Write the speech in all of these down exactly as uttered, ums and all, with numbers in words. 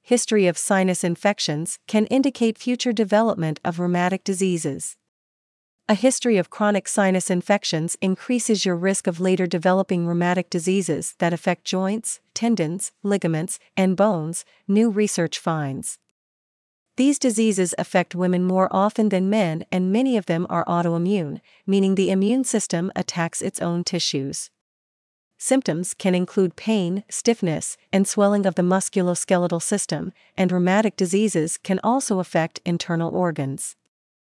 history of sinus infections can indicate future development of rheumatic diseases. A history of chronic sinus infections increases your risk of later developing rheumatic diseases that affect joints, tendons, ligaments, and bones, new research finds. These diseases affect women more often than men, and many of them are autoimmune, meaning the immune system attacks its own tissues. Symptoms can include pain, stiffness, and swelling of the musculoskeletal system, and rheumatic diseases can also affect internal organs.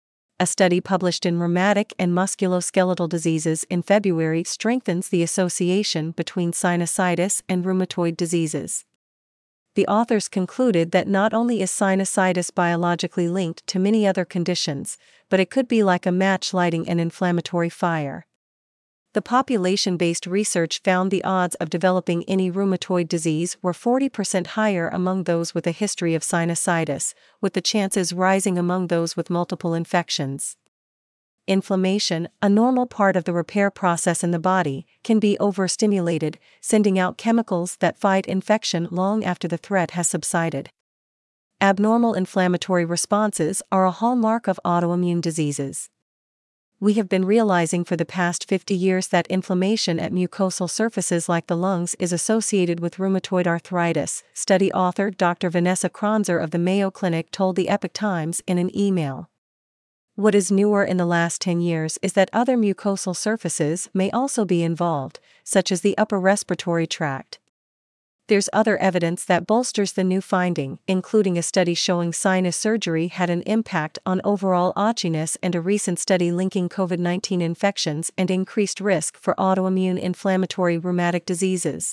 A study published in Rheumatic and Musculoskeletal Diseases in February strengthens the association between sinusitis and rheumatoid diseases. The authors concluded that not only is sinusitis biologically linked to many other conditions, but it could be like a match lighting an inflammatory fire. The population-based research found the odds of developing any rheumatoid disease were forty percent higher among those with a history of sinusitis, with the chances rising among those with multiple infections. Inflammation, a normal part of the repair process in the body, can be overstimulated, sending out chemicals that fight infection long after the threat has subsided. Abnormal inflammatory responses are a hallmark of autoimmune diseases. We have been realizing for the past fifty years that inflammation at mucosal surfaces like the lungs is associated with rheumatoid arthritis, study author Doctor Vanessa Kronzer of the Mayo Clinic told the Epoch Times in an email. What is newer in the last ten years is that other mucosal surfaces may also be involved, such as the upper respiratory tract. There's other evidence that bolsters the new finding, including a study showing sinus surgery had an impact on overall itchiness and a recent study linking COVID nineteen infections and increased risk for autoimmune inflammatory rheumatic diseases.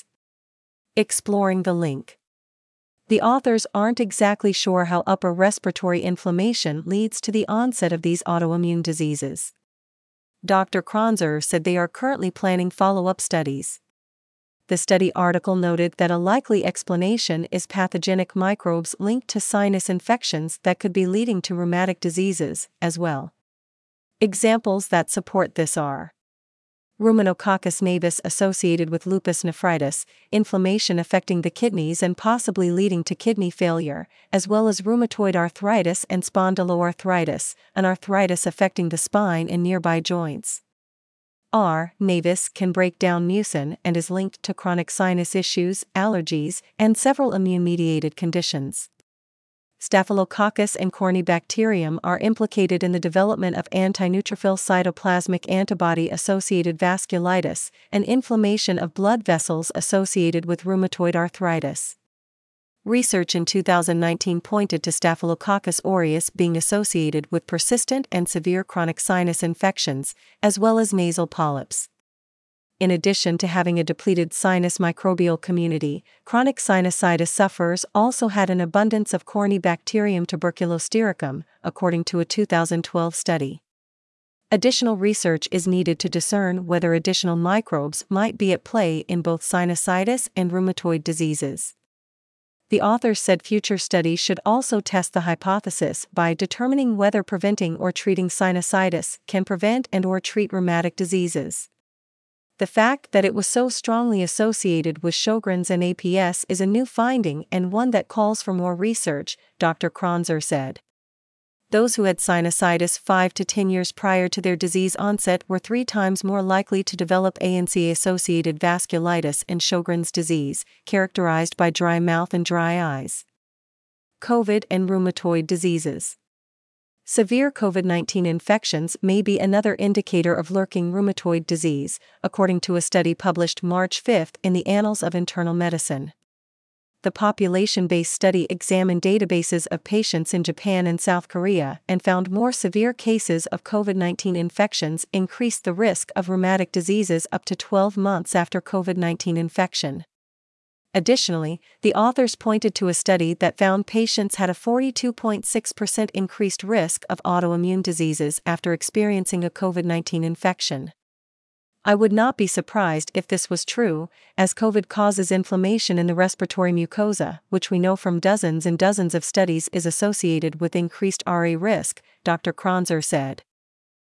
Exploring the link. The authors aren't exactly sure how upper respiratory inflammation leads to the onset of these autoimmune diseases. Doctor Kronzer said they are currently planning follow-up studies. The study article noted that a likely explanation is pathogenic microbes linked to sinus infections that could be leading to rheumatic diseases as well. Examples that support this are Rhuminococcus navis associated with lupus nephritis, inflammation affecting the kidneys and possibly leading to kidney failure, as well as rheumatoid arthritis and spondyloarthritis, an arthritis affecting the spine and nearby joints. R. navis can break down mucin and is linked to chronic sinus issues, allergies, and several immune-mediated conditions. Staphylococcus and Corynebacterium are implicated in the development of antineutrophil cytoplasmic antibody-associated vasculitis, an inflammation of blood vessels associated with rheumatoid arthritis. Research in two thousand nineteen pointed to Staphylococcus aureus being associated with persistent and severe chronic sinus infections, as well as nasal polyps. In addition to having a depleted sinus microbial community, chronic sinusitis sufferers also had an abundance of Corynebacterium tuberculostericum, according to a two thousand twelve study. Additional research is needed to discern whether additional microbes might be at play in both sinusitis and rheumatoid diseases. The authors said future studies should also test the hypothesis by determining whether preventing or treating sinusitis can prevent and or treat rheumatic diseases. The fact that it was so strongly associated with Sjogren's and A P S is a new finding and one that calls for more research, Doctor Kronzer said. Those who had sinusitis five to ten years prior to their disease onset were three times more likely to develop A N C-associated vasculitis and Sjogren's disease, characterized by dry mouth and dry eyes. COVID and rheumatoid diseases. Severe COVID nineteen infections may be another indicator of lurking rheumatoid disease, according to a study published March fifth in the Annals of Internal Medicine. The population-based study examined databases of patients in Japan and South Korea and found more severe cases of COVID nineteen infections increased the risk of rheumatic diseases up to twelve months after COVID nineteen infection. Additionally, the authors pointed to a study that found patients had a forty-two point six percent increased risk of autoimmune diseases after experiencing a COVID nineteen infection. I would not be surprised if this was true, as COVID causes inflammation in the respiratory mucosa, which we know from dozens and dozens of studies is associated with increased R A risk, Doctor Kronzer said.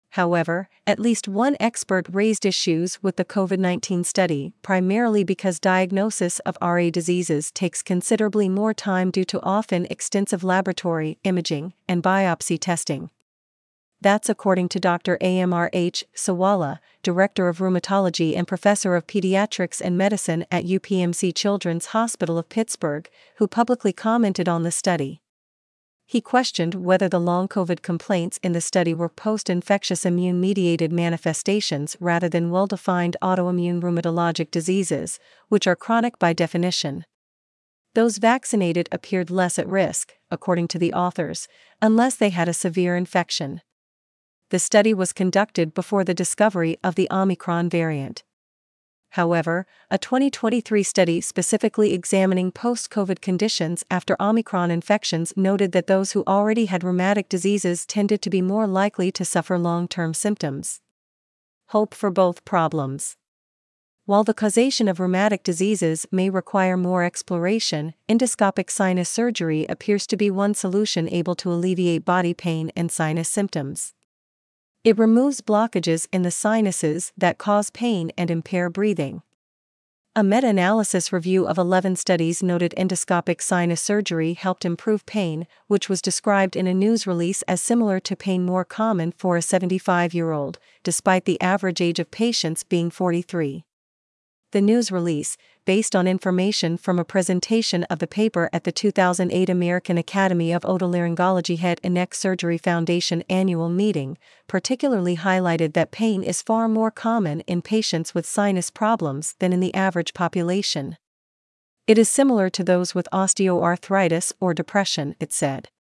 However, at least one expert raised issues with the COVID nineteen study, primarily because diagnosis of R A diseases takes considerably more time due to often extensive laboratory, imaging, and biopsy testing. That's according to Doctor Amr H. Sawala, Director of Rheumatology and Professor of Pediatrics and Medicine at U P M C Children's Hospital of Pittsburgh, who publicly commented on the study. He questioned whether the long COVID complaints in the study were post-infectious immune-mediated manifestations rather than well-defined autoimmune rheumatologic diseases, which are chronic by definition. Those vaccinated appeared less at risk, according to the authors, unless they had a severe infection. The study was conducted before the discovery of the Omicron variant. However, a twenty twenty-three study specifically examining post-COVID conditions after Omicron infections noted that those who already had rheumatic diseases tended to be more likely to suffer long-term symptoms. Hope for both problems. While the causation of rheumatic diseases may require more exploration, endoscopic sinus surgery appears to be one solution able to alleviate body pain and sinus symptoms. It removes blockages in the sinuses that cause pain and impair breathing. A meta-analysis review of eleven studies noted endoscopic sinus surgery helped improve pain, which was described in a news release as similar to pain more common for a seventy-five-year-old, despite the average age of patients being forty-three. The news release, based on information from a presentation of the paper at the two thousand eight American Academy of Otolaryngology Head and Neck Surgery Foundation annual meeting, particularly highlighted that pain is far more common in patients with sinus problems than in the average population. It is similar to those with osteoarthritis or depression, it said.